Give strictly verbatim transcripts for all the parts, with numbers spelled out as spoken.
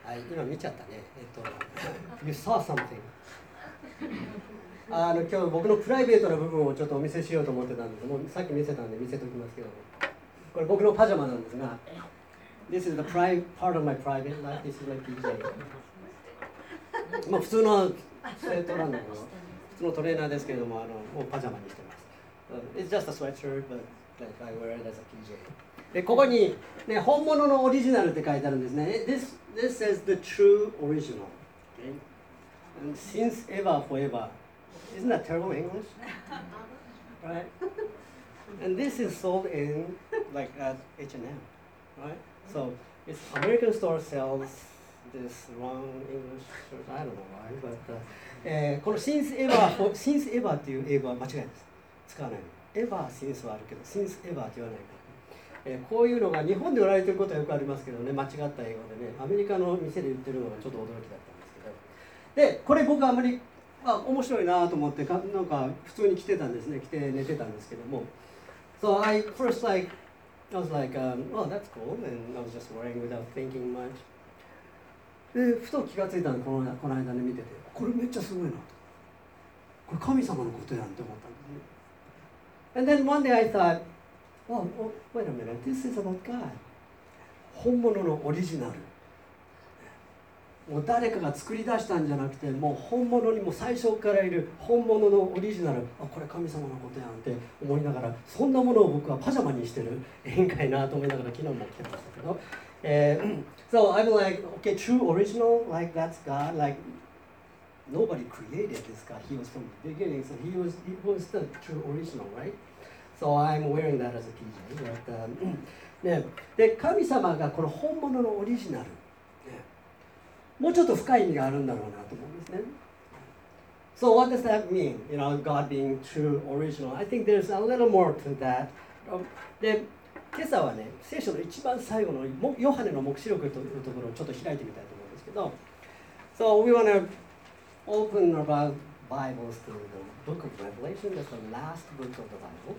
はい、今見ちゃったね。えっと、You saw something. あの今日僕のプライベートな部分をちょっとお見せしようと思ってたんです。もうさっき見せたんで見せておきますけども、これ僕のパジャマなんですが、This is the private part of my private life. This is my ピージェー. まあ普通のスウェットランドの普通のトレーナーですけれども、あのもうパジャマにしてます。It's just a sweatshirt, but like I wear it as a ピージェー. でここに、ね、本物のオリジナルって書いてあるんですね。This, this says the true original. Okay? And since ever, forever. Isn't that terrible English? Right? And this is sold in like at H and M. Right? So it's American store sells this wrong English shirt. I don't know why, but、uh, えー、この since ever, since ever っていう英語は間違いです。使わないの。ever since はあるけど since ever って言わないから。えー、こういうのが日本で売られてることはよくありますけどね、間違った英語でね、アメリカの店で売ってるのがちょっと驚きだったんですけど、でこれ僕はあんまりあ面白いなと思ってかなんか普通に着てたんですね、着て寝てたんですけども、So I first like I was like, um, oh that's cool, and I was just wearing without thinking much. でふと気がついたのこのこの間ね見てて、これめっちゃすごいなと、これ神様のことやんって思ったんですね。And then one day I thought.Oh, oh, wait a minute, this is about God. 本物のオリジナル。もう誰かが作り出したんじゃなくて、もう本物にも最初からいる本物のオリジナル。あ、これ神様のことやんって思いながら、そんなものを僕はパジャマにしてる変かいなと思いながら昨日も来てましたけど。えー、so I'm like, okay, true original, like that's God, like nobody created this God. He was from the beginning, so he was, he was the true original, right?So I'm wearing that as a ピージェー. But, um, ね、で神様がこの本物のオリジナル、ね、もうちょっと深い意味があるんだろうなと思うんですね。So what does that mean? You know, God being true original. I think there's a little more to that. で、今朝はね、聖書の一番最後のヨハネの黙示録というところをちょっと開いてみたいと思うんですけど。So we want to open our Bibles to the book of Revelation. That's the last book of the Bible.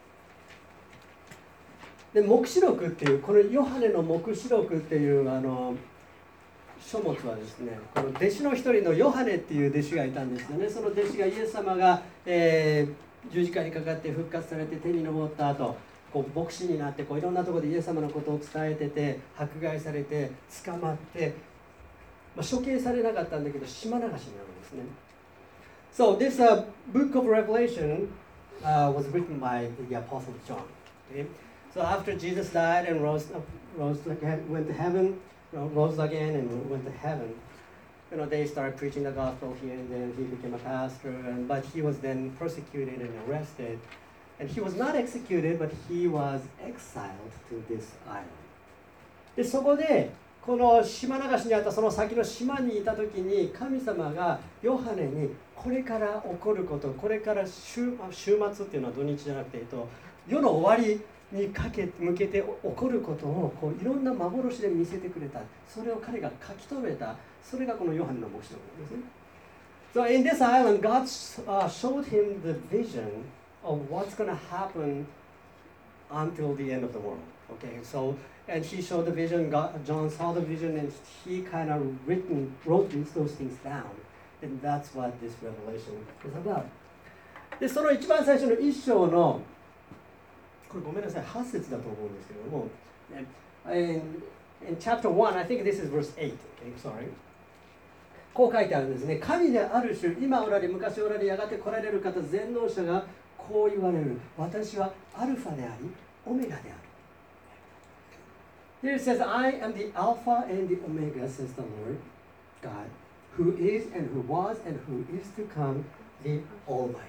で黙示録っていうこのヨハネの黙示録っていうあの書物はですね、この弟子の一人のヨハネっていう弟子がいたんですよね。その弟子がイエス様が、えー、十字架にかかって復活されて天に昇った後、こう牧師になってこういろんなところでイエス様のことを伝えてて、迫害されて捕まって、まあ、処刑されなかったんだけど島流しになるんですね。So this、uh, book of Revelation、uh, was written by the Apostle John.、Okay?So after Jesus died and rose, rose again, went to heaven, you know, rose again and went to heaven, you know, they started preaching the gospel here, and then he became a pastor. And but he was then persecuted and arrested, and he was not executed, but he was exiled to this island. でそこでこの島流しにあったその先の島にいた時に神様がヨハネにこれから起こること、これから週、週末っていうのは土日じゃなくて、えっと、世の終わりにかけ向けて起こることをこういろんな幻で見せてくれた。それを彼が書き留めた。それがこのヨハネの黙示録なんですね。So in this island, God、uh, showed him the vision of what's going to happen until the end of the world. Okay, so and he showed the vision. God, John saw the vision, and he kind of written wrote these those things down, and that's what this revelation is about. でその一番最初の一章のこれごめんなさい、はち節だと思うんですけれども、in, in chapter one, I think this is verse eight, okay, sorry. こう書いてあるんですね。神である種、今おられ、昔おられ、やがて来られる方、全能者がこう言われる。私はアルファであり、オメガである。Here it says, I am the Alpha and the Omega, says the Lord God, who is and who was and who is to come, the Almighty.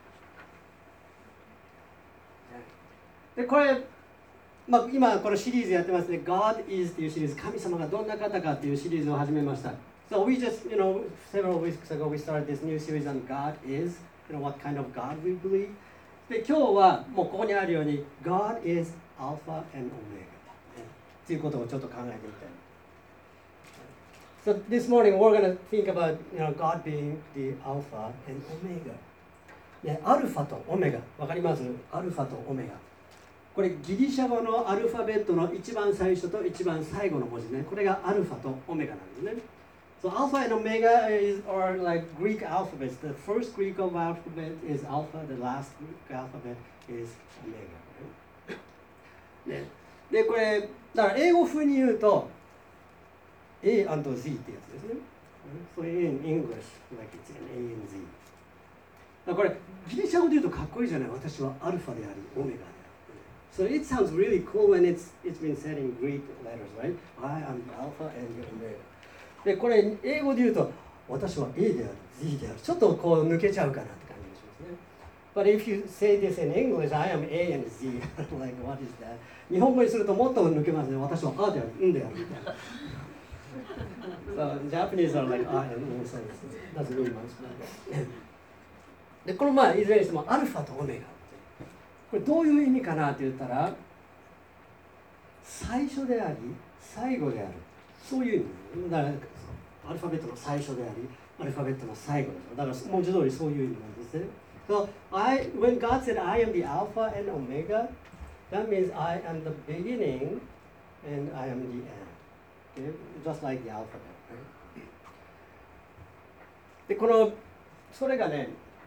でこれ、まあ、今このシリーズやってますね。God is っていうシリーズ、神様がどんな方かっていうシリーズを始めました。So we just, you know, several weeks ago we started this new series on God is, you know, what kind of God we believe. で今日はもうここにあるように God is Alpha and Omega っていうことをちょっと考えてみたい。So this morning we're going to think about, you know, God being the Alpha and Omega. ね、アルファとオメガ、わかります？アルファとオメガ。 これギリシャ語のアルファベットの一番最初と一番最後の文字ね。これがアルファとオメガなんですね。So alpha and omega is are like Greek alphabets. The first Greek of alphabet is alpha. The last Greek alphabet is omega. ね、でこれだから英語風に言うと A and Z ってやつですね。So in English, like it's an A and Z. だからこれギリシャ語で言うとかっこいいじゃない。私はアルファでありオメガである。So it sounds really cool when it's it's been said in Greek letters, right? I am the alpha and the omega. でこれ英語で言うと私は A である Z であるちょっとこう抜けちゃうかなって感じがしますね。But if you say this in English, I am A and Z, like what is that? 日本語にするともっと抜けますね。私は A である、んであるみたいな。So Japanese are like I and O, so it doesn't mean much. でこのまあいずれにしてもアルファとオメガ。これどういう意味かなって言ったら最初であり最後である。そういう意味だからアルファベットの最初でありアルファベットの最後です。だから文字通りそういう意味なんですね。So I, when God said I am the Alpha and Omega, that means I am the beginning and I am the end. Okay? Just like the alphabet. Right? でこのそれがね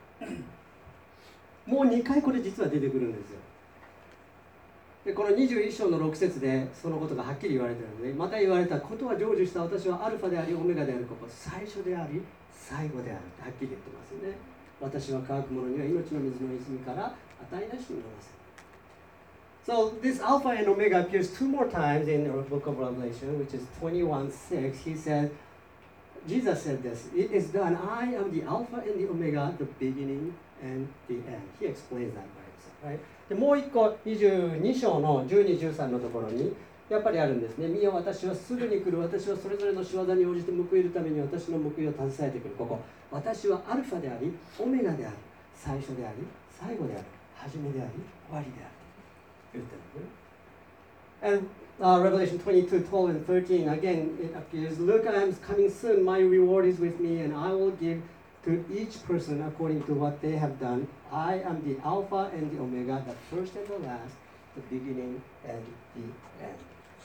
もうにかいこれ実は出てくるんですよ。でこのにじゅういっ章のろく節でそのことがはっきり言われているので、また言われたことは成就した私はアルファでありオメガであること、最初であり最後であるってはっきり言ってますよね。私は乾く者には命の水の泉から与えなしになります。So this alpha and omega appears two more times in the book of Revelation, which is twenty-one six. He said, Jesus said this, it is done, I am the alpha and the omega, the beginning and the end. He explains that by himself, right? でもう一個にじゅうに章のじゅうに、じゅうさんのところにやっぱりあるんですね。見よ私はすぐに来る。私はそれぞれの仕業に応じて報いるために私の報いを携えてくる。ここ。私はアルファであり、オメガである。最初であり、最後である。初めであり、終わりである。言ってるね。And uh, Revelation twenty-two, twelve and thirteen, again it appears, Look, I am coming soon. My reward is with me, and I will give to each person according to what they have done. I am the Alpha and the Omega, the first and the last, the beginning and the end.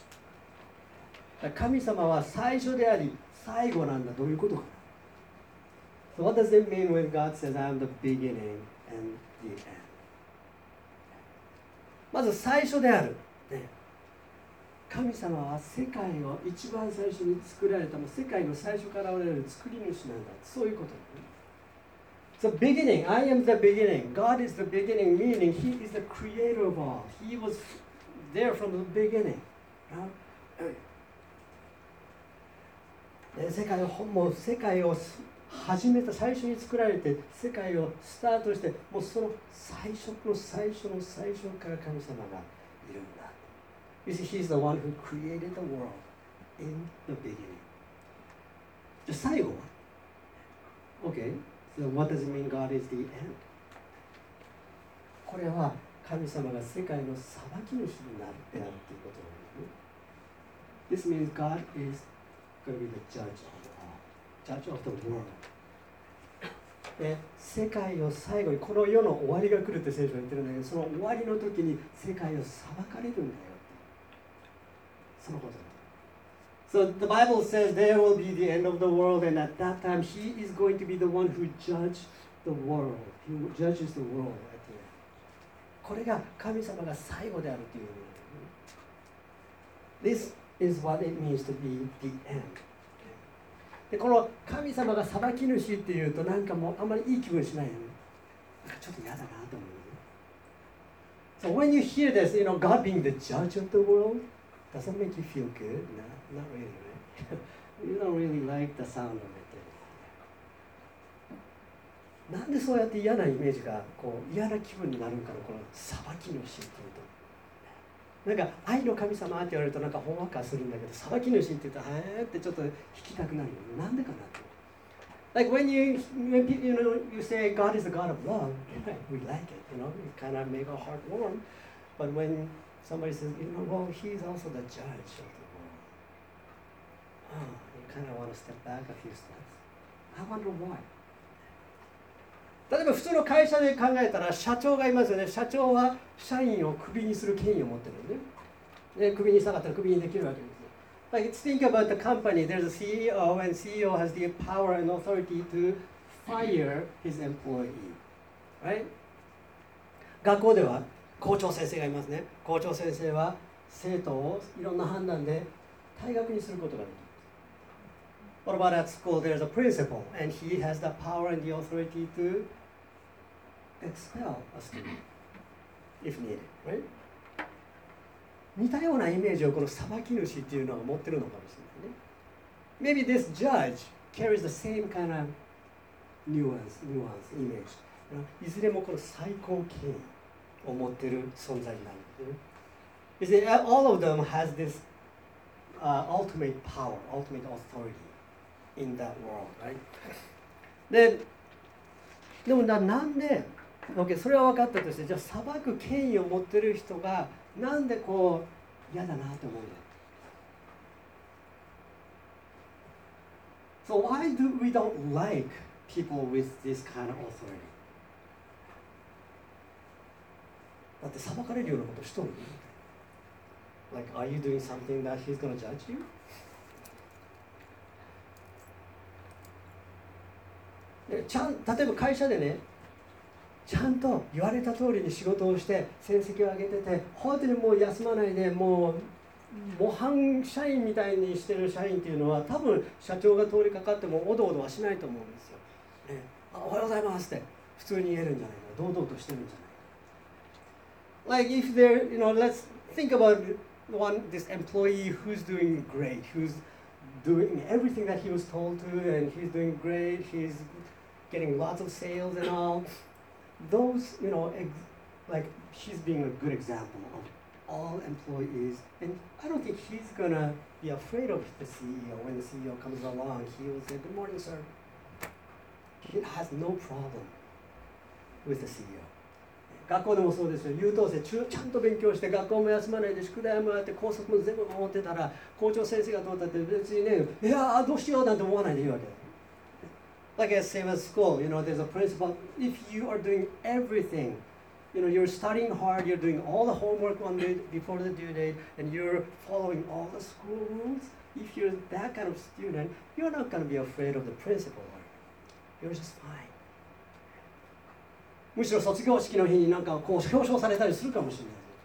神様は最初であり最後なんだ。どういうことかな。So what does it mean when God says, I am the beginning and the end? まず最初である。ね、神様は世界を一番最初に作られた、世界の最初から現れる作り主なんだ。そういうこと、ね。So beginning, I am the beginning. God is the beginning, meaning He is the creator of all. He was there from the beginning. 世界をもう世界を始めた最初に作られて世界をスタートしてもうその最初の最初の最初から神様がいるんだ。You see, He's the one who created the world in the beginning. じゃあ最後は ?Okay, so what does it mean God is the end? これは神様が世界の裁き主になるであるということなんですね。This means God is going to be the judge of all, judge of the world. で世界を最後にこの世の終わりが来るって聖書が言ってるんだけど、その終わりの時に世界を裁かれるんだよ。そのことだ。So the Bible says there will be the end of the world, and at that time He is going to be the one who judges the world. He judges the world at the end. これが神様が最後であるという意味です。This is what it means to be the end. でこの神様が裁き主っていうとなんかもうあんまりいい気分しないよね。なんかちょっと嫌だなと思う。So when you hear this, you know, God being the judge of the world, does that make you feel good? No, not really, right? You don't really like the sound of it. なんでそうやって嫌なイメージがこう嫌な気分になるんかのこの裁き主っていうと。なんか愛の神様って言われるとなんかほんわかするんだけど、裁き主って言うとへーってちょっと弾きたくなるよね。なんでかなって。Like when you when people, you know you say God is a God of love, we like it, you know, it kind of make our heart warm. But when somebody says, you know, well, He's also the judge of the world. Oh, you kind of want to step back a few steps. I wonder why. 例えば普通の会社で考えたら社長がいますよね。社長は社員をクビにする権威を持ってるんで、ね、クビにしたかったらクビにできるわけですよ。Like, think about the company. There's a C E O, and C E O has the power and authority to fire his employee. Right? 学校では校長先生がいますね。校長先生は生徒をいろんな判断で退学にすることができる。What about at school? There's a principal, and he has the power and the authority to expel a student if needed. Right? 似たようなイメージをこの裁き主っていうのは持ってるのかもしれないね。Maybe this judge carries the same kind of nuance, nuance, image. いずれもこの最高権威を持っている存在になるんですね。All of them has this、uh, ultimate power, ultimate authority in that world, right? で、でもな、なんで、okay、それは分かったとして、じゃあ裁く権威を持っている人がなんでこう嫌だなって思うの？ So why do we don't like people with this kind of authority? だって裁かれるようなことしとるの？ Like, are you doing something that he's gonna judge you? でちゃん例えば会社でね、ちゃんと言われた通りに仕事をして成績を上げてて、本当にもう休まないでもう模範社員みたいにしてる社員っていうのは多分社長が通りかかってもおどおどはしないと思うんですよ。ね、あ、おはようございますって普通に言えるんじゃないか、堂々としてるんじゃないか。Like if there, you know, let's think about one this employee who's doing great, who's doing everything that he was told to, and he's doing great, he's getting lots of sales and all.Those, you know, ex- like he's being a good example of all employees, and I don't think he's gonna be afraid of the C E O. When the C E O comes along, he will say, "Good morning, sir." He has no problem with the C E O. 学校でもそうですよ。優等生ちゃんと勉強して学校も休まないで宿題もやって校則も全部守ってたら校長先生がどうだって別にね、いやーどうしようなんて思わないでいいわけです。Like as same as school, you know, there's a principle. If you are doing everything, you know, you're studying hard, you're doing all the homework one day before the due date, and you're following all the school rules. If you're that kind of student, you're not going to be afraid of the principal. You're just fine. むしろ卒業式の日になんかこう表彰されたりするかもしれ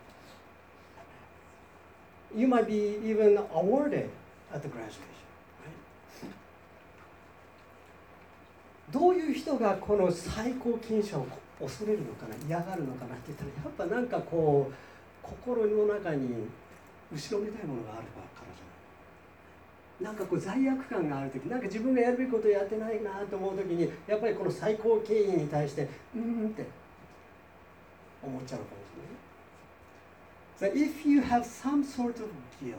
ない。You might be even awarded at the graduation.どういう人がこの最高金賞を恐れるのかな、嫌がるのかなって言ったら、やっぱなんかこう心の中に後ろめたいものがあるからじゃない。なんかこう罪悪感があるとき、なんか自分がやるべきことをやってないなと思うときに、やっぱりこの最高権威に対してうーんって思っちゃうかもしれない。So if you have some sort of guilt,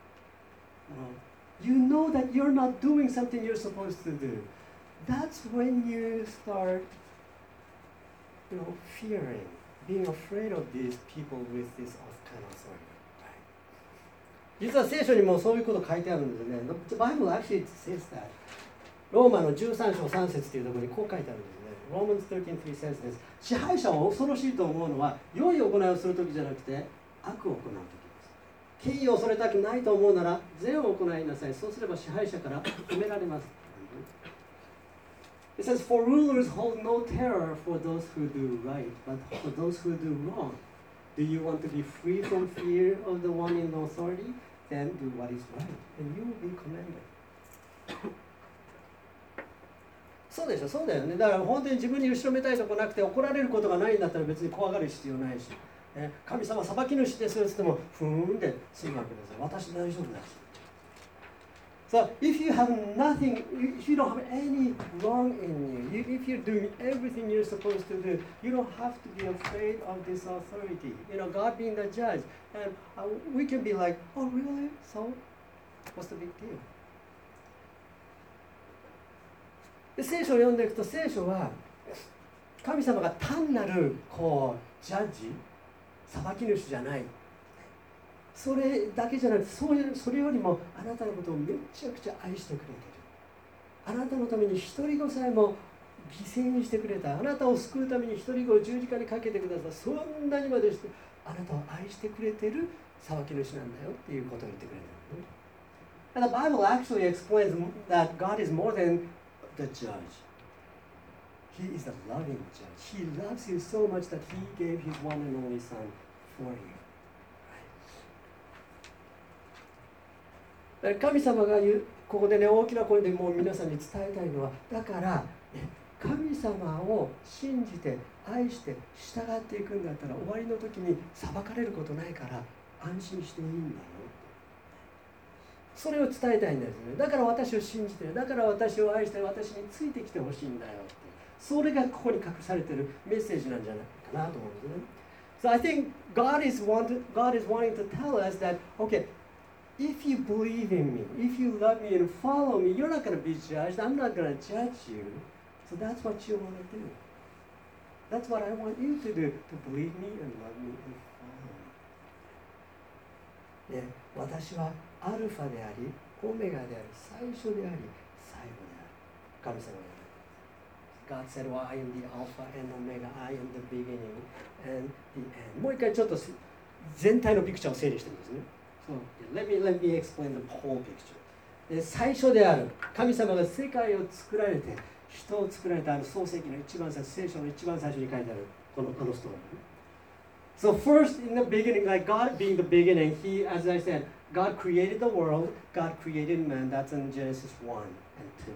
you know that you're not doing something you're supposed to do.That's when you start, you know, fearing, being afraid of these people with this kind of authority. 実は聖書にもそういうこと書いてあるんですね。The Bible actually says that. ローマのじゅうさん章さん節というところにこう書いてあるんですね。Romans thirteen three says this. 支配者を恐ろしいと思うのは、良い行いをするときじゃなくて、悪を行うときです。権威を恐れたくないと思うなら、善を行いなさい。そうすれば支配者から褒められます。It says, for rulers hold no terror for those who do right, but for those who do wrong. Do you want to be free from fear of the one in authority? Then do what is right, and you will be commended. そうでしょ、そうだよね。だから本当に自分に後ろめたいとこなくて怒られることがないんだったら別に怖がる必要ないし、ね、神様裁き主ですよって言ってもふーんってするわけですよ。私大丈夫だし。So if you have nothing, if you don't have any wrong in you, if you're doing everything you're supposed to do, you don't have to be afraid of this authority. You know, God being the judge. And uh, we can be like, oh really? So what's the big deal? で聖書を読んでいくと聖書は神様が単なるこうジャッジ、裁き主じゃない。それだけじゃなくて、そういうそれよりもあなたのことをめちゃくちゃ愛してくれている。あなたのために一人子さえも犠牲にしてくれた、あなたを救うために一人子を十字架にかけてください、そんなにまでしてあなたを愛してくれてる裁き主なんだよっていうことを言ってくれた、ね。And the Bible actually explains that God is more than the judge. He is the loving judge. He loves you so much that He gave His one and only Son for you. 神様が言う、ここでね、大きな声でもう皆さんに伝えたいのは、だから、ね、神様を信じて愛して従っていくんだったら、終わりの時に裁かれることないから安心していいんだよ。それを伝えたいんですね。だから私を信じて、だから私を愛して私についてきてほしいんだよって。それがここに隠されているメッセージなんじゃないかなと思うんですね。So I think God is wanting, God is wanting to tell us that, okay, if you believe in me, if you love me and follow me, you're not going to be judged. I'm not going to judge you. So that's what you want to do. That's what I want you to do, to believe me and love me and follow me. ね、私はアルファであり、オメガであり、最初であり、最後である。神様が言う。God said, well, I am the Alpha and Omega. I am the beginning and the end. もう一回ちょっと全体のピクチャーを整理してるんですね。So, let me, let me explain the whole picture. で、最初である。神様が世界を作られて、人を作られたあの創世記の一番最初、聖書の一番最初に書いてあるこのこのストーリー。So first in the beginning, like God being the beginning, He, as I said, God created the world, God created man. That's in Genesis one and two.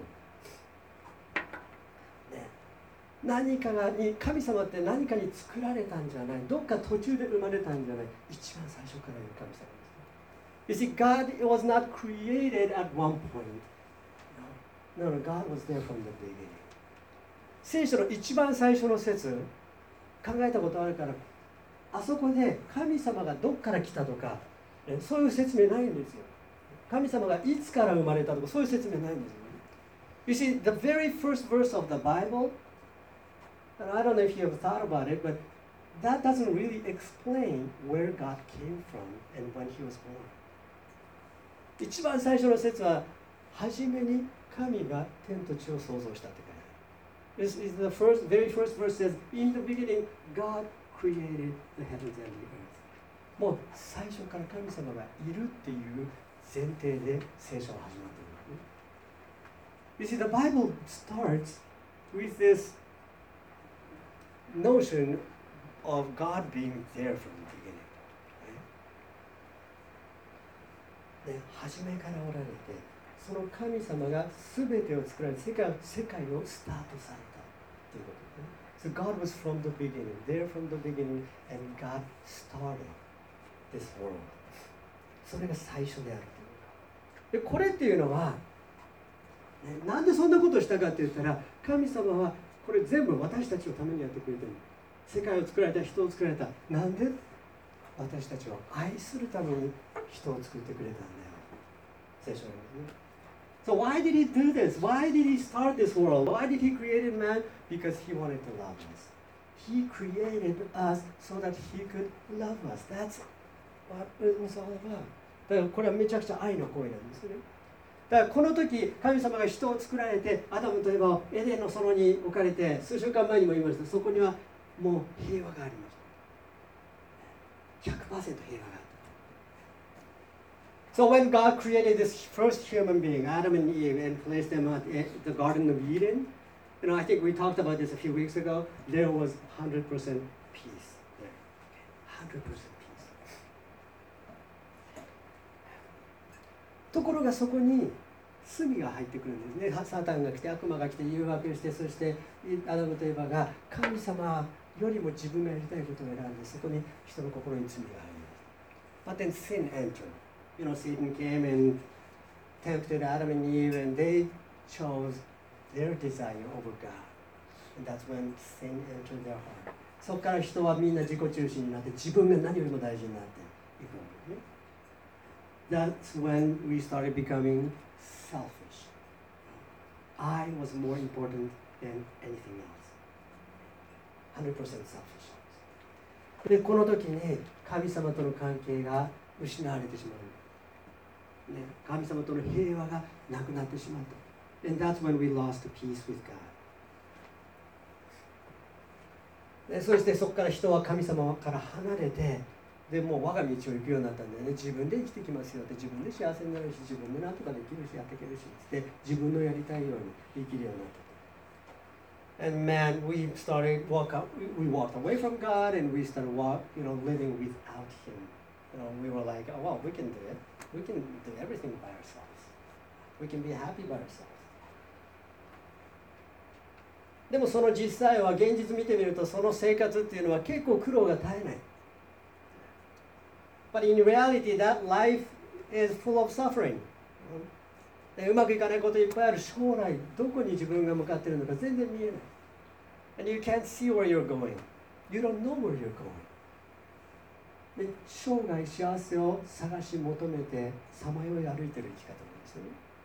ね、何かがに神様って何かに作られたんじゃない。どっか途中で生まれたんじゃない。一番最初からいる神様です。You see, God was not created at one point. No, no, God was there from the beginning. 聖書の一番最初の説、考えたことあるから、あそこで神様がどっから来たとか、そういう説明ないんですよ。神様がいつから生まれたとか、そういう説明ないんですよ。You see, the very first verse of the Bible, and I don't know if you have thought about it, but that doesn't really explain where God came from and when He was born. 一番最初の説は、初めに神が天と地を創造したって書いてある。This is the first, very first verse says, in the beginning, God created the heavens and the earth. もう最初から神様がいるっていう前提で聖書は始まっている。You see, the Bible starts with this notion of God being there from the beginning. ね、初めからおられて、その神様が全てを作られて、世界、世界をスタートされたということですね。So God was from the beginning, there from the beginning, and God started this world. それが最初であるという。で、これっていうのは、ね、なんでそんなことをしたかって言ったら、神様はこれ全部私たちのためにやってくれてる。世界を作られた、人を作られた。なんで私たちを愛するために人を作ってくれたんだよ。聖書なんですね。So why did He do this? Why did He start this world? Why did He create man? Because He wanted to love us. He created us so that He could love us. That's what it was all about. だからこれはめちゃくちゃ愛の行為なんですね。だからこの時、神様が人を作られて、アダムとエバをエデンの園に置かれて、数週間前にも言いました、そこにはもう平和がありました。ひゃくパーセント 平和があった。So when God created this first human being, Adam and Eve, and placed them at the Garden of Eden, you know, I think we talked about this a few weeks ago, there was one hundred percent peace there. one hundred percent peace. ところがそこに罪が入ってくるんですね。サタンが来て、悪魔が来て、誘惑して、そしてアダムとエバが神様よりも自分がやりたいことを選んで、そこに人の心に罪が入ります。But then sin entered.You know, Satan came and tempted Adam and Eve, and they chose their desire over God. And that's when sin entered their heart. そこから人はみんな自己中心になって、自分が何よりも大事になっていくわけですね。That's when we started becoming selfish. I was more important than anything else. one hundred percent selfish. で、この時に神様との関係が失われてしまう。ね、神様との平和がなくなってしまった。And that's when we lost peace with God. でそしてそこから人は神様から離れて、でもう我が道を行くようになったんでね、自分で生きてきますよって、自分で幸せになるし、自分で何とかできるし、やっていけるしで、自分のやりたいように生きるようになった。And man, we started walk out, we walked away from God, and we started walk, you know, living without Him. You know, we were like, oh, well, we can do it. We can do everything by ourselves. We can be happy by ourselves. でもその実際は現実見てみると、その生活っていうのは結構苦労が絶えない。But in reality, that life is full of suffering. うまくいかないこといっぱいある。将来どこに自分が向かっているのか全然見えない。And you can't see where you're going. You don't know where you're going. で、生涯幸せを探し求めてさまよい歩いている生き方なんですよ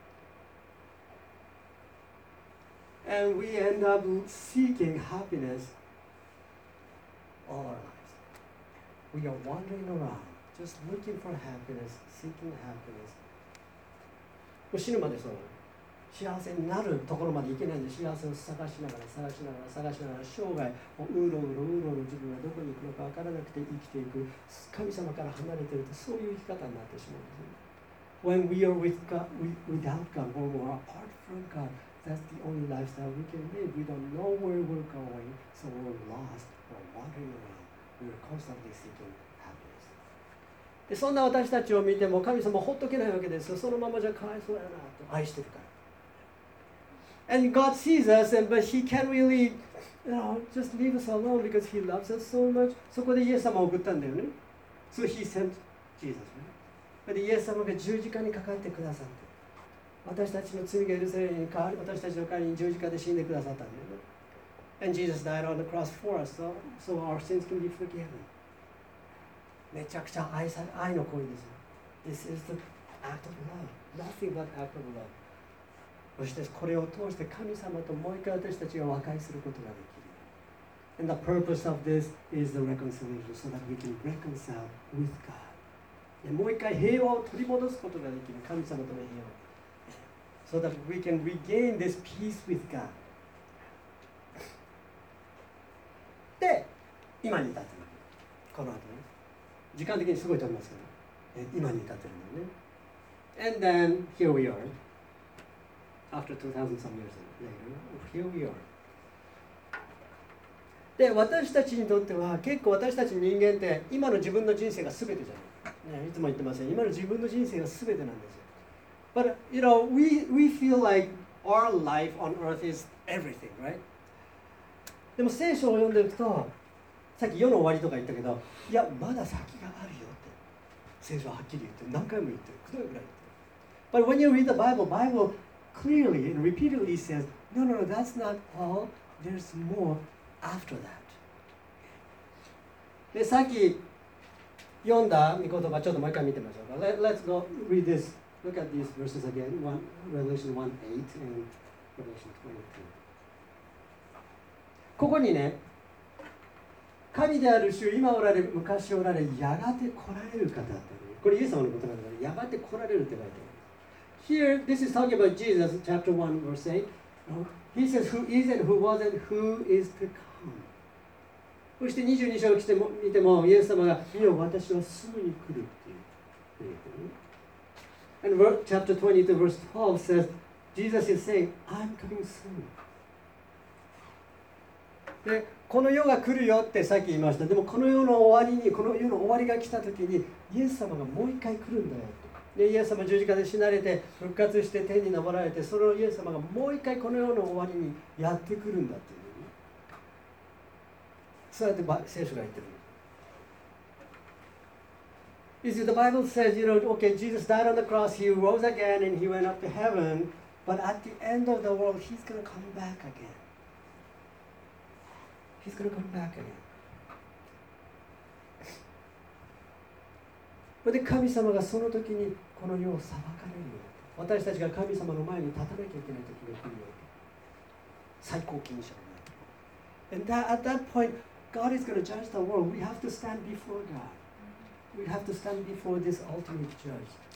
ね。And we end up seeking happiness all our lives. We are wandering around, just looking for happiness, seeking happiness. もう死ぬまでそうなの。幸せになるところまで行けないんで、幸せを探しながら探しながら探しながら生涯もううろうろうろうろ自分がどこに行くのか分からなくて生きていく。神様から離れているとそういう生き方になってしまうんですね。When we are with God, we, without God, when we are apart from God, that's the only lifestyle we can live. We don't know where we're going, so we're lost, we're wandering around. We're constantly seeking happiness. でそんな私たちを見ても神様ほっとけないわけですよ。そのままじゃかわいそうやなと愛してるから。And God sees us, and, but He can't really, you know, just leave us alone because He loves us so much. そこでイエス様を送ったんだよね。So He sent Jesus. でイエス様が十字架にかかってくださって、私たちの罪が許されるように代わり、私たちの代わりに十字架で死んでくださったんだよね。And Jesus died on the cross for us, so, so our sins can be forgiven. めちゃくちゃ愛され、愛の行為ですよ。This is the act of love. Nothing but act of love. そしてこれを通して神様ともう一回私たちが和解することができる。And the purpose of this is the reconciliation, so that we can reconcile with God. もう一回平和を取り戻すことができる。神様との平和。So that we can regain this peace with God. で、今に至ってる。この後ね。時間的にすごい飛びますけど、今に至ってるんだよね。And then here we are.After two thousand some years later, here we are. で、私たちにとっては結構私たち人間って今の自分の人生が全てじゃない。ね、いつも言ってません。今の自分の人生が全てなんですよ。But you know, we we feel like our life on earth is everything, right? でも聖書を読んでいくと、さっき世の終わりとか言ったけど、いやまだ先があるよって聖書ははっきり言って何回も言ってる。くどいぐらい言ってる。But when you read the Bible, Bible clearly and repeatedly says, no, no, no, that's not all. There's more after that. で、さっき読んだ御言葉、ちょっともう一回見てみましょうか。Let, let's go read this. Look at these verses again. One, Revelation one eight and Revelation twenty-two. ここにね、神である主、今おられ、昔おられ、やがて来られる方って、これイエス様のことなんだから、やがて来られるって書いてある。Here, this is talking about Jesus, chapter one, verse eight. He says, who is and who was and who is to come. そしてにじゅうに章を来ても見ても、イエス様が、見よ、私はすぐに来るっていう。And verse, chapter twenty-two, verse twelve says, Jesus is saying, I'm coming soon. で、この世が来るよってさっき言いました。でもこの世の終わりに、この世の終わりが来た時に、イエス様がもう一回来るんだよ。でイエス様十字架で死なれて復活して天に昇られて、それをイエス様がもう一回この世の終わりにやってくるんだっていう、ね、そうやって聖書が言ってる。You see, the Bible says, you know, okay, Jesus died on the cross, he rose again and he went up to heaven, but at the end of the world, he's going to come back again. He's going to come back again. で神様がその時にこの世を裁かれるよ。私たちが神様の前に立たなきゃいけない時が来るよ。最高権者になる。And that, at that point, God is going to judge the world. We have to stand before God. We have to stand before this ultimate judge.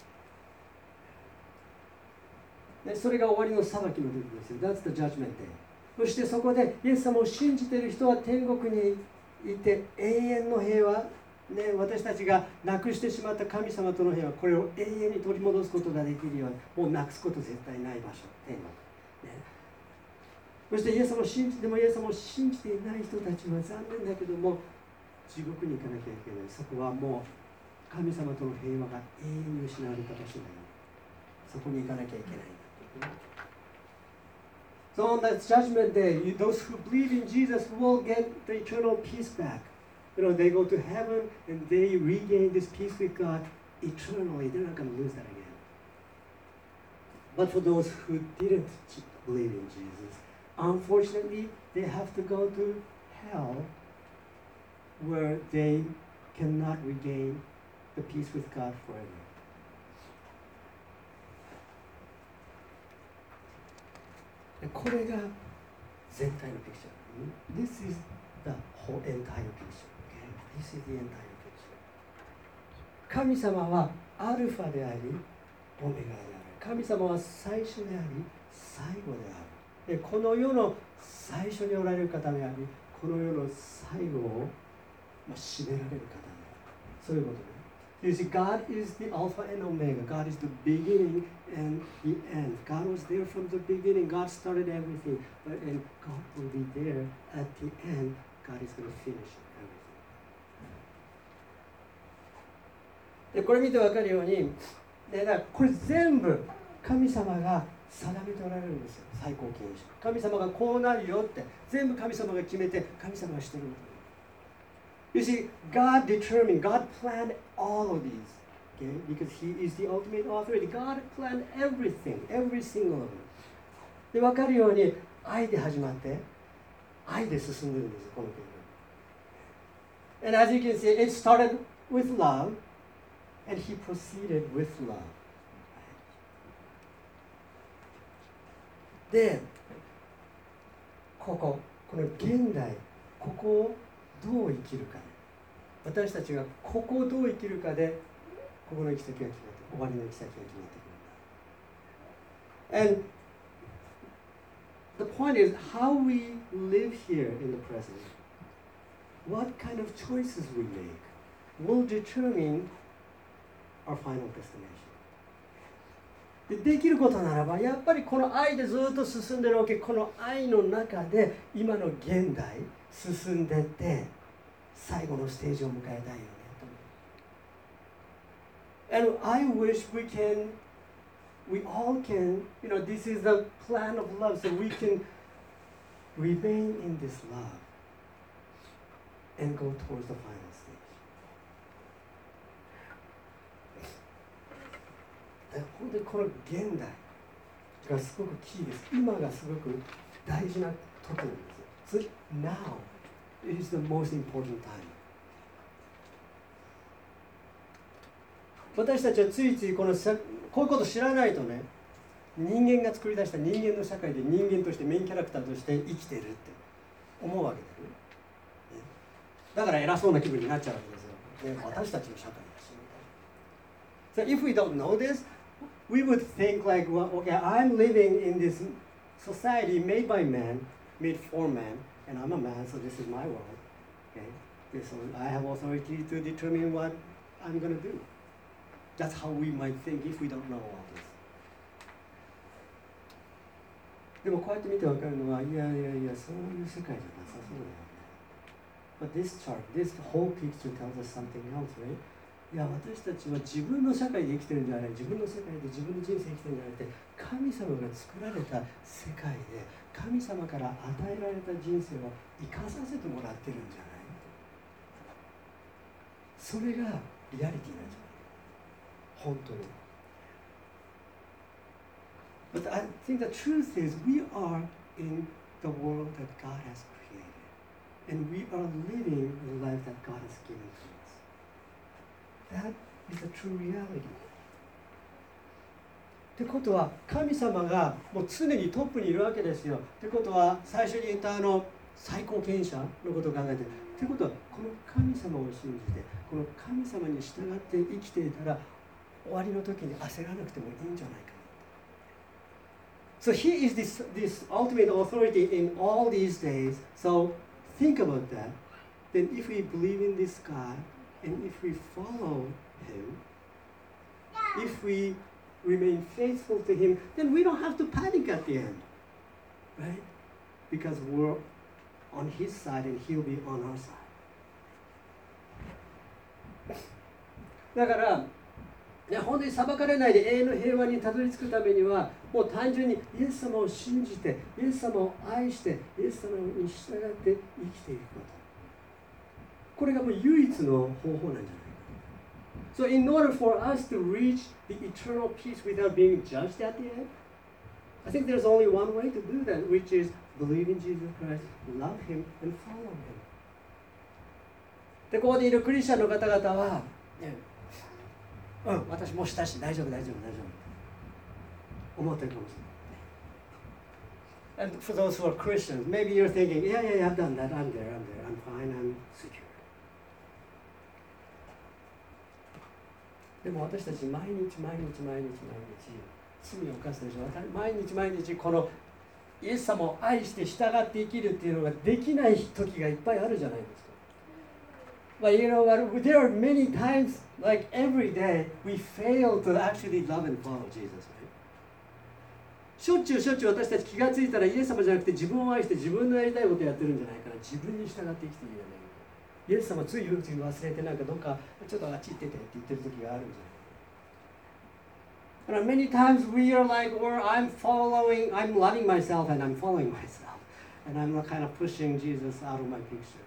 でそれが終わりの裁きの時ですよ。That's the judgment day. そしてそこでイエス様を信じている人は天国にいて永遠の平和、ね、私たちがなくしてしまった神様との平和、これを永遠に取り戻すことができるように、もうなくすこと絶対ない場所、天国、ね、そしてイエス様を信じてもイエス様を信じていない人たちは残念だけども地獄に行かなきゃいけない。そこはもう神様との平和が永遠に失われた場所だよ。そこに行かなきゃいけないんだ。So on that judgment day, you, those who believe in Jesus will get the eternal peace back. You know, they go to heaven and they regain this peace with God eternally. They're not going to lose that again. But for those who didn't believe in Jesus, unfortunately, they have to go to hell where they cannot regain the peace with God forever. これが全体のピクチャー。This is the whole entire picture. Okay? This is the entire picture. 神様はアルファであり、オメガである。神様は最初であり、最後である。で、この世の最初におられる方であり、この世の最後を、まあ、締められる方である。そういうことね。You see, God is the Alpha and Omega. God is the beginning and the end. God was there from the beginning. God started everything. But and God will be there at the end. God is going to finish everything. で、これ見て分かるように、でだからこれ全部神様が定めておられるんですよ。最高権威者。神様がこうなるよって全部神様が決めて神様がしてるんです。You see, God determined, God planned all of these, okay? Because He is the ultimate authority. God planned everything, every single of them. で、分かるように、愛で始まって、愛で進んでるんですよ、この国。And as you can see, it started with love, and He proceeded with love. で、ここ、この現代、ここをどう生きるか、私たちがここをどう生きるかでここの行き先が決まって、終わりの行き先が決まってくるんだ。And the point is how we live here in the present, what kind of choices we make will determine our final destination. で、できることならばやっぱりこの愛でずっと進んでるわけ。この愛の中で今の現代進んでって最後のステージを迎えたいよねと。And I wish we can, we all can, you know, this is the plan of love, so we can remain in this love and go towards the final stage. 本当にこの現代がすごくキーです。今がすごく大事な時なんですよ。So now it is the most important time. 私たちはついついこのこういうことを知らないとね、人間が作り出した人間の社会で人間としてメインキャラクターとして生きてるって思うわけだよね。だから偉そうな気分になっちゃうわけですよ。私たちの社会だしみたいな。So if we don't know this, we would think like, well, okay, I'm living in this society made by man, made for man, and I'm a man, so this is my world. Okay, so I have authority to determine what I'm going to do. That's how we might think if we don't know all this. でもこうやって見てわかるのは、いやいやいや、そういう世界じゃなさそうだよね。But this chart, this whole picture tells us something else, right? いや、私たちは自分の社会で生きてるんじゃない、自分の世界で自分の人生生きてるんじゃなくて、神様が作られた世界で神様から与えられた人生を生かさせてもらってるんじゃない。それがリアリティなんじゃない。本当に。But I think the truth is we are in the world that God has created, and we are living the life that God has given to us. That is the true reality. ってことは神様がもう常にトップにいるわけですよ。ってことは最初に言ったあの最高権威者のことを考えて、ってことはこの神様を信じてこの神様に従って生きていたら終わりの時に焦らなくてもいいんじゃないかな。So he is this, this ultimate authority in all these days. So think about that. then if we believe in this God and if we follow Him, if we remain faithful to Him, then we don't have to panic at the end, right? Because we're on His side and He'll be on our side. だから、ね、本当に裁かれないで永遠の平和にたどり着くためには、もう単純にイエス様を信じて、イエス様を愛して、イエス様に従って生きていくこと。これがもう唯一の方法なんじゃないか。So in order for us to reach the eternal peace without being judged at the end, I think there's only one way to do that, which is believe in Jesus Christ, love Him, and follow Him. で、ここでいるクリスチャンの方々は、ね、うん、私もうしたし、大丈夫、大丈夫、大丈夫。思ってるかもしれない。And for those who are Christians, maybe you're thinking, yeah, yeah, yeah, I've done that, I'm there, I'm there, I'm fine, I'm secure. でも私たち毎日毎日毎日毎日罪を犯すでしょ。毎日毎日このイエス様を愛して従って生きるっていうのができない時がいっぱいあるじゃないですか。But you know what? There are many times, like every day, we fail to actually love and follow Jesus, right? しょっちゅうしょっちゅう私たち気がついたらイエス様じゃなくて自分を愛して自分のやりたいことをやってるんじゃないから自分に従って生きているじゃない。イエス様ついつい忘れてなんかどっかちょっとあっち行っててって言ってる時があるんじゃない。And many times we are like, or I'm following, I'm loving myself and I'm following myself, and I'm kind of pushing Jesus out of my picture.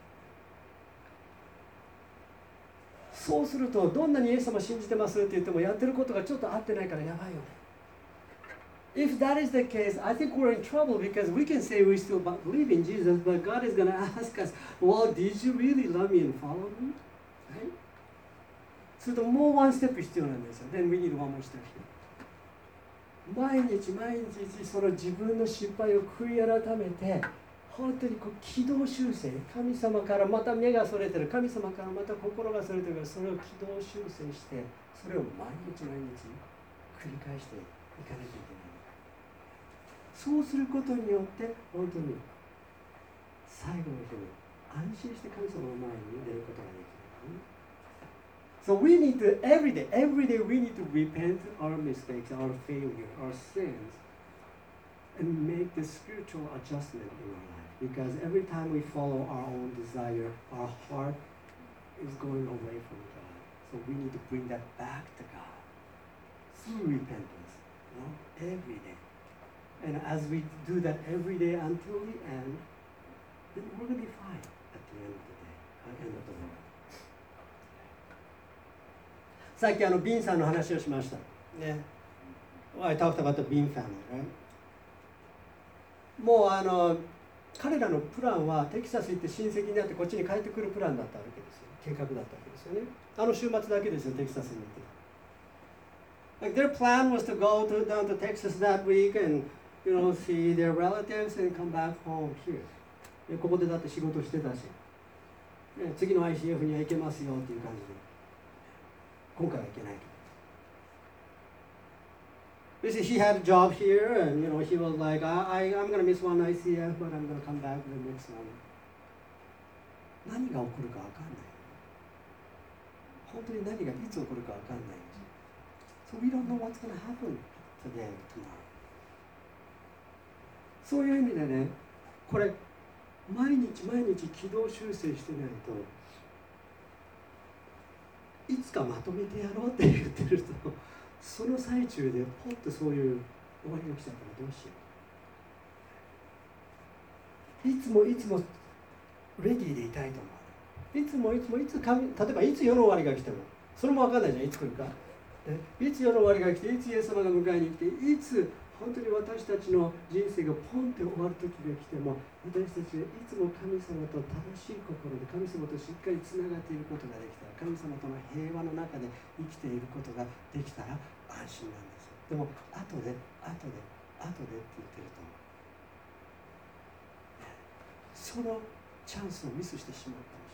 そうするとどんなにイエス様信じてますって言ってもやってることがちょっと合ってないからやばいよね。If that is the case, I think we're in trouble because we can say we still believe in Jesus, but God is going to ask us, well, did you really love me and follow me? Right? するともうワンステップ必要なんですよ。Then we need one more step here. 毎日毎日その自分の失敗を悔い改めて、本当にこう軌道修正、神様からまた目がそれてる、神様からまた心がそれてるから、それを軌道修正して、それを毎日毎日繰り返していかなきゃいけない。そうすることによって本当に最後の日に安心して神様の前に出ることができる。So we need to every day, every day we need to repent our mistakes, our failure, our sins, and make the spiritual adjustment in our life. Because every time we follow our own desire, our heart is going away from God. So we need to bring that back to God through repentance, you know, every day. And as we do that every day until the end, then we're going to be fine at the end of the day, at the end of the world. さっきあのビンさんの話をしました。ね。I talked about the Bean family, right? もうあの彼らのプランはテキサス行って親戚になってこっちに帰ってくるプランだったわけですよ。計画だったわけですよね。あの週末だけですよ、テキサスに行って。Like their plan was to go to, down to Texas that week and you know, see their relatives and come back home here. ここでだって仕事してたし、ね、次の アイシーエフ には行けますよっていう感じで、今回は行けないけど。Basically, he had a job here, and you know, he was like, I, I, I'm going to miss one アイシーエフ, but I'm going to come back the next one. 何が起こるか分かんない。本当に何がいつ起こるか分かんない。So we don't know what's going to happen today, tomorrow. そういう意味でね、これ毎日毎日軌道修正してないといつかまとめてやろうって言ってるとその最中でポッとそういう終わりが来ちゃったらどうしよう。いつもいつもレディーでいたいと思う。いつもいつもいつ神、例えばいつ世の終わりが来てもそれも分かんないじゃん、いつ来るか。いつ世の終わりが来て、いつイエス様が迎えに来て、いつ本当に私たちの人生がポンって終わる時が来ても、私たちはいつも神様と正しい心で神様としっかりつながっていることができたら、神様との平和の中で生きていることができたら安心なんですよ。でも後で後で後でって言ってるとそのチャンスをミスしてしまうかもしれない。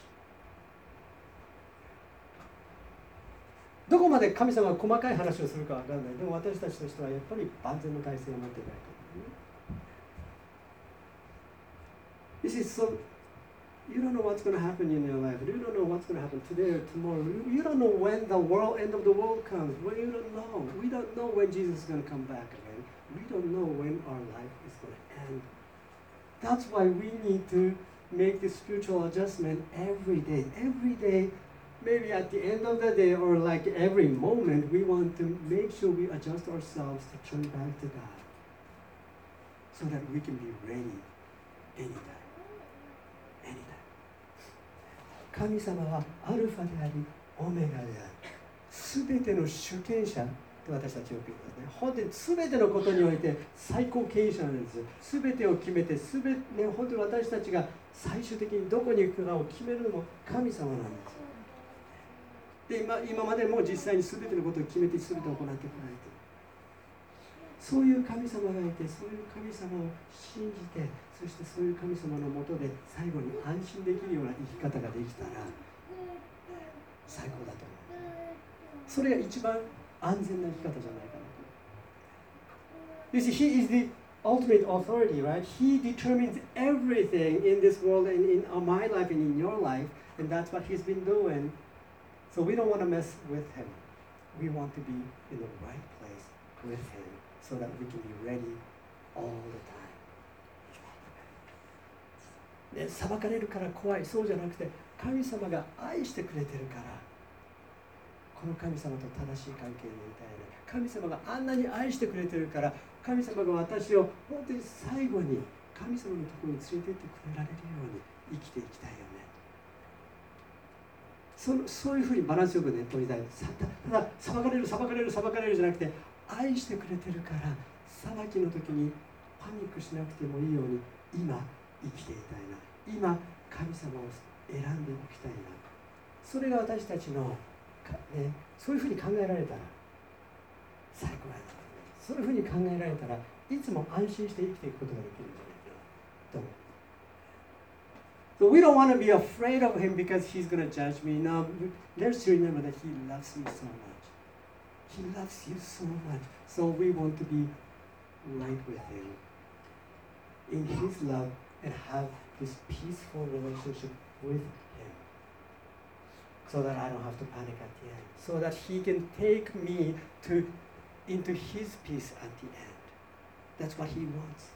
どこまで神様が細かい話をするかわからない。でも私たちとしてはやっぱり万全の体制を持っていないと思うね。 This is so You don't know what's going to happen in your life. You don't know what's going to happen today or tomorrow. You don't know when the world end of the world comes. Well, you don't know. We don't know when Jesus is going to come back again. We don't know when our life is going to end. That's why we need to make this spiritual adjustment every day. Every day, maybe at the end of the day or like every moment, we want to make sure we adjust ourselves to turn back to God so that we can be ready anytime. Anytime. 神様はアルファであり、オメガである。すべての主権者と私たちよく言いますね。本当にすべてのことにおいて最高権威者なんですよ。すべてを決めて、すべて、ね、本当に私たちが最終的にどこに行くかを決めるのも神様なんですよ。で 今, 今までも実際にすべてのことを決めてすべて行ってこられている。そういう神様がいて、そういう神様を信じて、そしてそういう神様のもとで最後に安心できるような生き方ができたら最高だと思う。それが一番安全な生き方じゃないかなと。You see, He is the ultimate authority, right? He determines everything in this world and in my life and in your life, and that's what He's been doing. So we don't want to mess with Him. We want to be in the right place with Him so that we can be ready all the time. ね、裁かれるから怖い、そうじゃなくて、神様が愛してくれてるから、この神様と正しい関係にいたいな。神様があんなに愛してくれてるから、神様が私を本当に最後に神様のところに連れてってくれられるように生きていきたいよね。そ, そういうふうにバランスよくね、取りたい。ただ、裁かれる、裁かれる、裁かれるじゃなくて、愛してくれてるから、裁きの時にパニックしなくてもいいように、今、生きていたいな。今、神様を選んでおきたいな。それが私たちの、ね、そういうふうに考えられたら、最高やな。そういうふうに考えられたらいつも安心して生きていくことができるんじゃないかなと思う。So we don't want to be afraid of Him because He's going to judge me. No, let's remember that He loves me so much. He loves you so much. So we want to be right with Him in His love and have this peaceful relationship with Him. So that I don't have to panic at the end. So that He can take me to into His peace at the end. That's what He wants.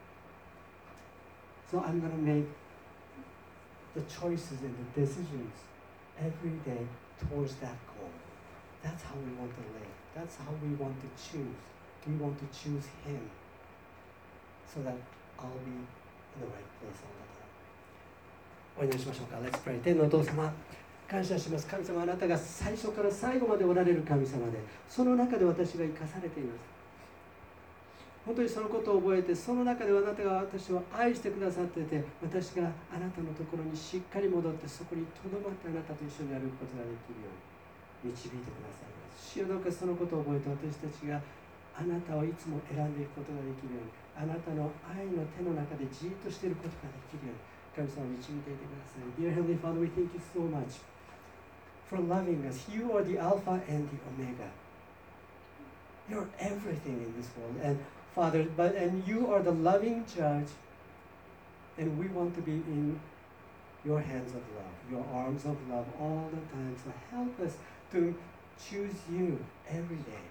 So I'm going to make the choices and the decisions every day towards that goal. That's how we want to live. That's how we want to choose. We want to choose Him so that I'll be in the right place all the time. お祈りしましょうか。Let's pray. 天のお父様、感謝します。神様、あなたが最初から最後までおられる神様で、その中で私が生かされています。本当にそのことを覚えて、その中であなたが私を愛してくださっていて、私があなたのところにしっかり戻って、そこにとどまってあなたと一緒に歩くことができるように導いてくださいます。主よ、どうかそのことを覚えて、私たちがあなたをいつも選んでいくことができるように、あなたの愛の手の中でじっとしていることができるように、神様を導いていてください。Dear Heavenly Father, we thank you so much for loving us. You are the Alpha and the Omega. You're everything in this world. And Father, but and you are the loving judge, and we want to be in your hands of love, your arms of love all the time. So help us to choose you every day,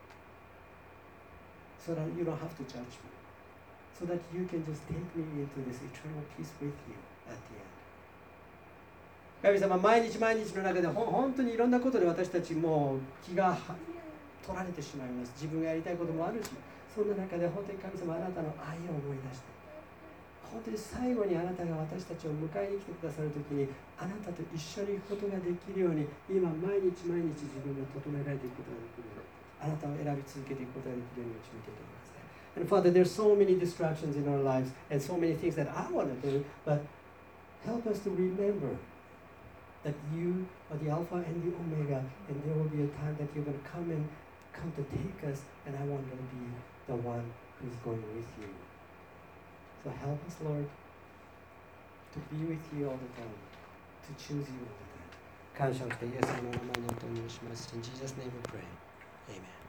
so that you don't have to judge me, so that you can just take me into this eternal peace with you at the end. 神様、毎日毎日の中でほ本当にいろんなことで私たちも気が取られてしまいます。自分がやりたいこともあるし、そんな中で本当に神様、あなたの愛を思い出して、本当に最後にあなたが私たちを迎えに来てくださるときに、あなたと一緒に行くことができるように、今毎日毎日自分が整えられていくことができるように、あなたを選び続けていくことができるように導いていてください。And Father, there's so many distractions in our lives and so many things that I want to do, but help us to remember that you are the Alpha and the Omega, and there will be a time that you're going to come and come to take us, and I want to be the one who's going with you. So help us, Lord, to be with you all the time, to choose you all the time. 感謝をしてイエスの名前にお祈りします。In Jesus' name we pray. Amen.